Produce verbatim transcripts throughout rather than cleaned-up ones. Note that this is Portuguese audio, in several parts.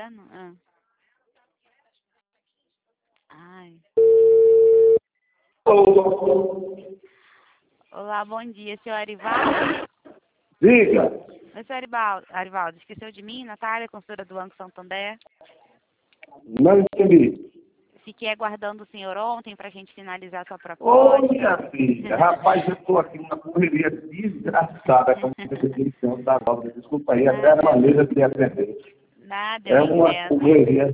inferno. Ah. Ai. Olá, bom dia, senhor Arivaldo. Diga. Oi, senhor Arivaldo. Arivaldo, esqueceu de mim? Natália, consultora do Banco Santander. Não entendi. Fiquei aguardando o senhor ontem para a gente finalizar a sua Ô, proposta. minha filha. Rapaz, eu estou aqui numa correria desgraçada com a definição da obra. Desculpa aí, até a maneira de atender. Nada, É eu uma entendo. correria.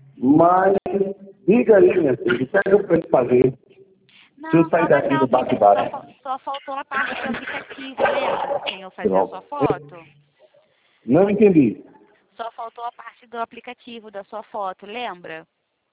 Mas, diga aí, minha filha, o que é que eu tenho que fazer? Não, Se eu só sair daqui baixar o do aplicativo, bate-bara. só, fa- só faltou a parte do aplicativo, lembra? Do senhor fazer a sua foto? Não entendi. Só faltou a parte do aplicativo da sua foto, lembra?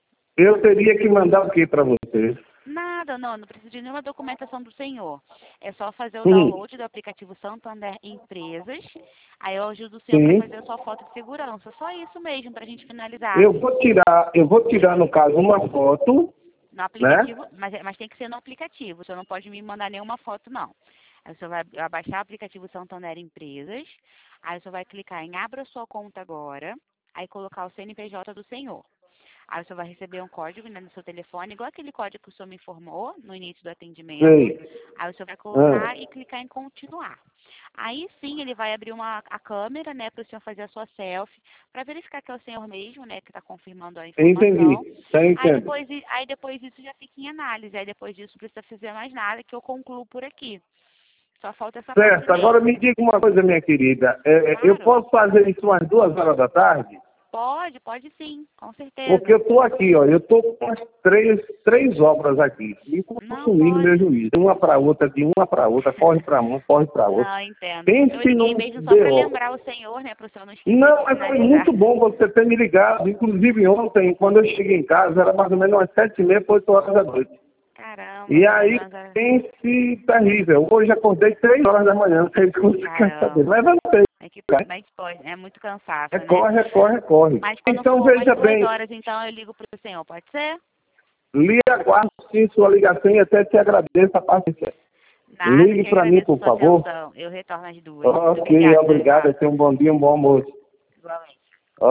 Eu teria que mandar o que para você? Nada, não, não precisa de nenhuma documentação do senhor. É só fazer o Sim. download do aplicativo Santander Empresas. Aí eu ajudo o senhor para Sim. fazer a sua foto de segurança. Só isso mesmo, para a gente finalizar. Eu vou tirar, eu vou tirar, no caso, uma foto, No né? aplicativo, mas, é- mas tem que ser no aplicativo. O senhor não pode me mandar nenhuma foto, não. Aí o senhor vai vai baixar o aplicativo Santander Empresas. Aí o senhor vai clicar em Abra sua conta agora. Aí colocar o C N P J do senhor. Aí o senhor vai receber um código, né, no seu telefone, igual aquele código que o senhor me informou no início do atendimento. Sei. Aí o senhor vai Ah. colocar e clicar em continuar. Aí sim ele vai abrir uma, a câmera, né, para o senhor fazer a sua selfie, para verificar que é o senhor mesmo, né, que está confirmando a informação. Entendi. Tá Aí entendendo. depois, i- aí depois disso já fica em análise. Aí depois disso não precisa fazer mais nada, que eu concluo por aqui. Só falta essa parte Certo. Agora mesmo. me diga uma coisa, minha querida. É, Claro. eu posso fazer isso às duas horas da tarde? Pode, pode sim, com certeza. Porque eu estou aqui, ó. Eu estou com as três, três obras aqui. Me Não consumindo pode. meu juízo. De uma para outra, de uma para outra, corre para uma, corre para outra. Não, entendo. Pense Eu liguei num mesmo só para B O. lembrar o senhor, né, para o senhor não esquecer Não, de mas foi finalizar. muito bom você ter me ligado. Inclusive ontem, quando eu cheguei em casa, era mais ou menos umas sete e meia, oito horas da noite. Caramba, E meu aí, Deus, mas... pense terrível. Hoje acordei três horas da manhã, não sei se você quer saber. Caramba. Levantei. É que, mas pode, é muito cansaço, né? Recorre, recorre, recorre. Mas quando Então, for umas veja duas bem, horas, então, eu ligo para o senhor, pode ser? lhe aguardo sim sua ligação e até te agradeço a paciência. Nada, Ligue que para mim, agradeço por sua favor. atenção. Eu retorno às duas. Muito Ok, obrigada, obrigado. Dorival. Tenha um bom dia, um bom almoço. Igualmente.